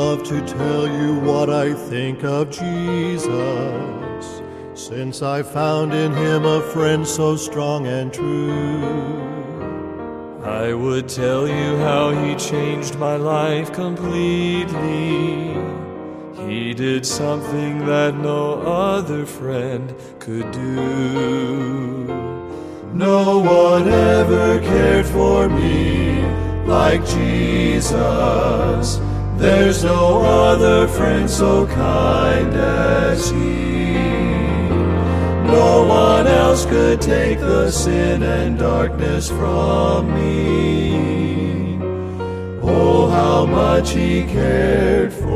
love to tell you what I think of Jesus, since I found in him a friend so strong and true. I would tell you how he changed my life completely. He did something that no other friend could do. No one ever cared for me like Jesus. There's no other friend so kind as he. No one else could take the sin and darkness from me. Oh, how much he cared for